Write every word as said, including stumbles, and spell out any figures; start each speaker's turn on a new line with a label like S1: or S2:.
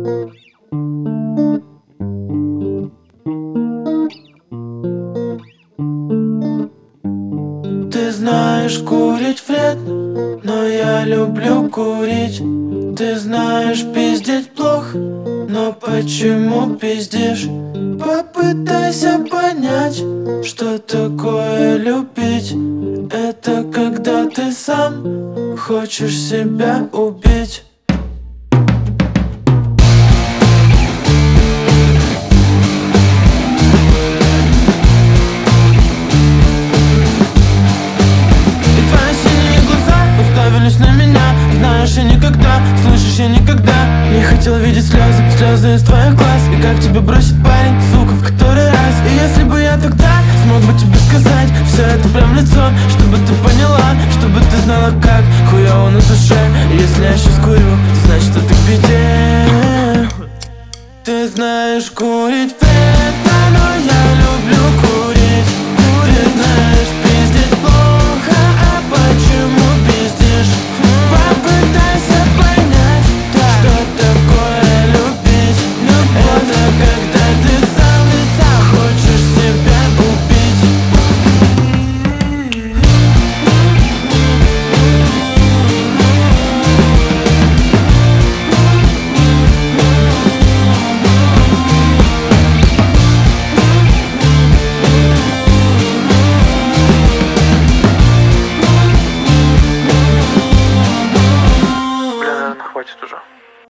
S1: Ты знаешь, курить вредно, но я люблю курить. Ты знаешь, пиздеть плохо, но почему пиздишь? Попытайся понять, что такое любить. Это когда ты сам хочешь себя убить. На меня, знаешь, я никогда, слышишь, я никогда не хотел видеть слезы, слезы из твоих глаз. И как тебе бросить, парень, сука, в который раз? И если бы я тогда смог бы тебе сказать все это прям в лицо, чтобы ты поняла, чтобы ты знала, как хуёво на душе. И если я сейчас курю, значит это к беде. Ты знаешь, курить